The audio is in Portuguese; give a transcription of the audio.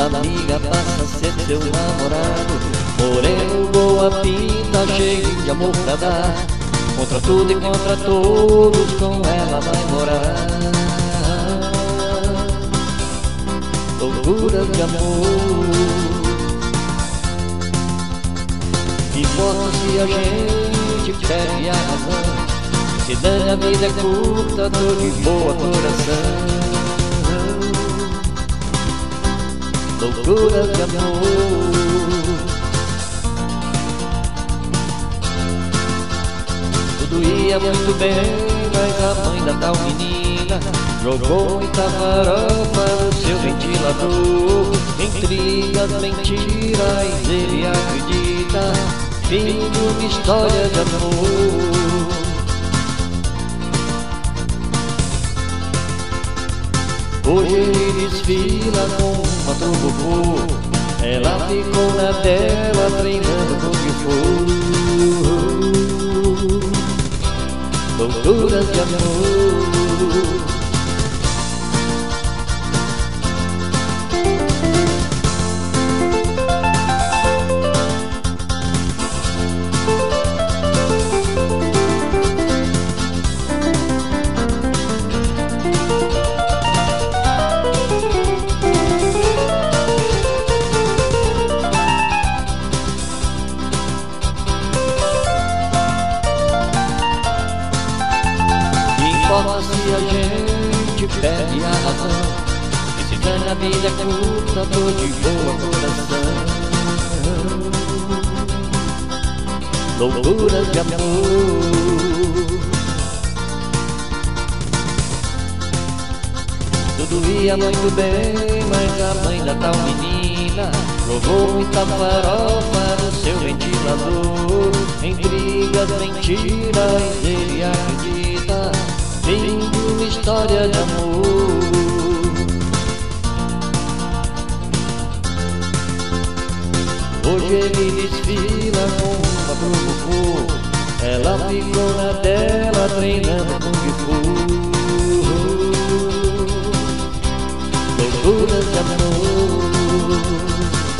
amiga passa a ser seu namorado. Moreno, boa pinta, cheio de amor pra dar. Contra tudo e contra todos, com ela vai morar. Loucura de amor. Importa se a gente perde a razão. Se dane, a vida é curta, tô de boa coração. Loucura de amor. Tudo ia muito bem, mas a mãe da tal menina jogou muita farofa no seu ventilador. Intrigas, mentiras, ele acredita. Fim de uma história de amor. Hoje ele desfila com uma trobocô. Ela ficou na dela treinando Kung Fu. Loucuras de amor. Importa se a gente perde a razão. E se ganha a vida curta, tô de boa coração. Loucuras de amor. Tudo ia muito bem, mas a mãe da tal menina jogou muita farofa no seu ventilador. Intrigas, mentiras, ele acredita. Fim de uma história de amor. Hoje ele desfila com uma trobocô. Ela ficou na dela treinando Kung Fu. Loucuras de amor.